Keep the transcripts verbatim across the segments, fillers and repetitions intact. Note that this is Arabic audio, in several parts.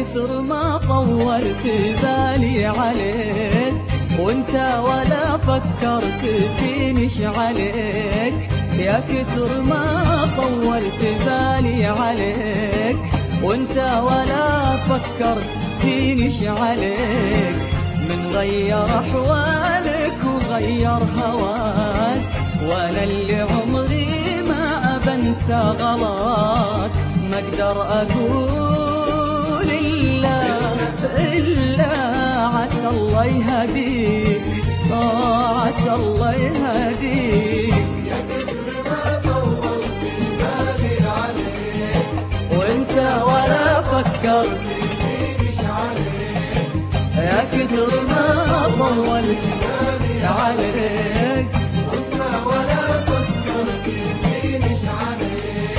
كثر ما طولت بالي عليك وانت ولا فكرت فينش عليك. يا كثر ما طولت بالي عليك وانت ولا فكرت فينش عليك. من غير احوالك وغير هواك وانا اللي عمري ما بنسى غلاك. ما اقدر اقول الا الا عسى الله يهديك، اه عسى الله يهديك. يا كثر ما طولت بالي عليك وانت ولا فكرت فينش عليك. يا كثر ما طولت بالي عليك وانت ولا فكرت فينش عليك.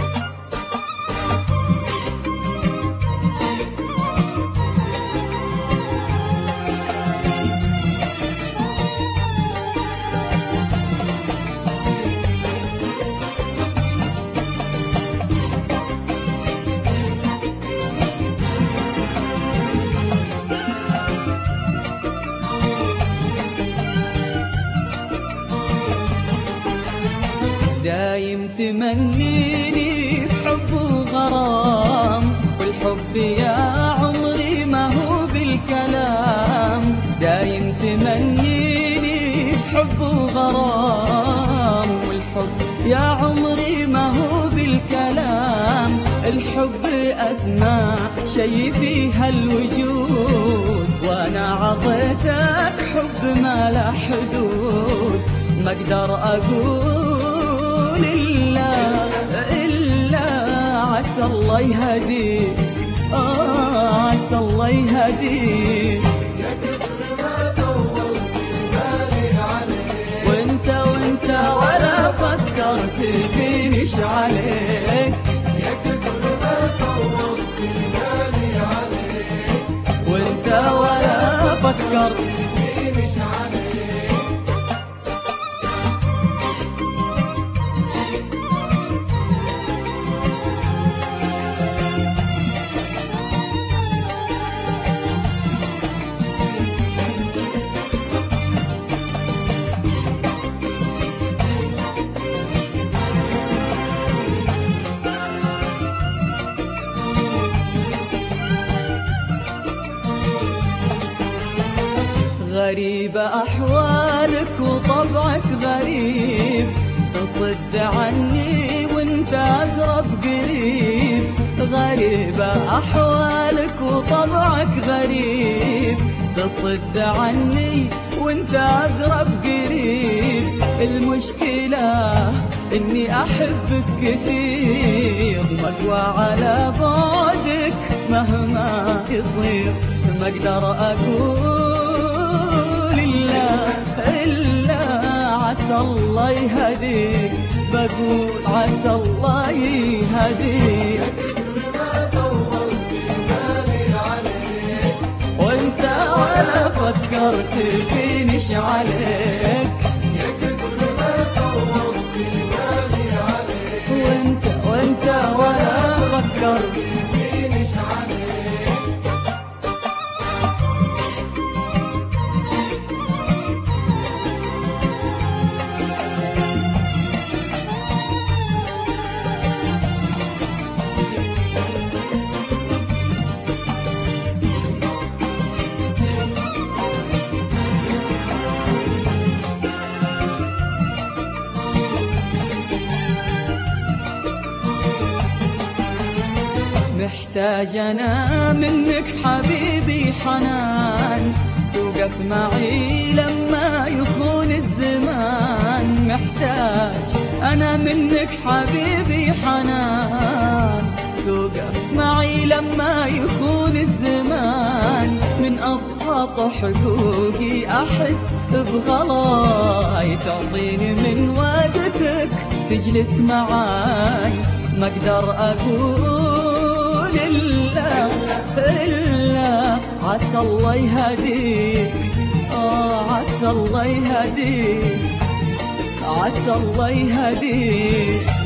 دايم تمنيني بحب وغرام، والحب يا عمري ما هو بالكلام. دايم تمنيني بحب وغرام، والحب يا عمري ما هو بالكلام. الحب أسمى شي في هالوجود، وانا عطيتك حب ما له حدود. ما اقدر اقول الا الا عسى الله يهديك، اه عسى الله يهديك. يا كثر ما طولت بالي عليك وانت وانت ولا فكرت فينش عليك. يا كثر ما طولت بالي عليك وانت ولا فكرت فينش عليك. غريب أحوالك وطبعك غريب، تصد عني وانت أقرب قريب. غريب أحوالك وطبعك غريب، تصد عني وانت أقرب قريب. المشكلة إني أحبك كثير، مقوى على بعدك مهما يصير. ما أقدر أقول عسى الله يهديك، بقول عسى الله يهديك. يا كثر ما طولت بالي عليك وانت ولا فكرت فينش عليك. يا كثر ما طولت بالي عليك وانت وانت ولا فكرت فينش عليك. محتاج أنا منك حبيبي حنان، توقف معي لما يخون الزمان. محتاج أنا منك حبيبي حنان، توقف معي لما يخون الزمان. من أبسط حقوقي أحس بغلاي، تعطيني من وقتك تجلس معاي. ما أقدر أقول إلا إلا عسى الله يهديك، آه عسى الله يهديك، عسى الله يهديك.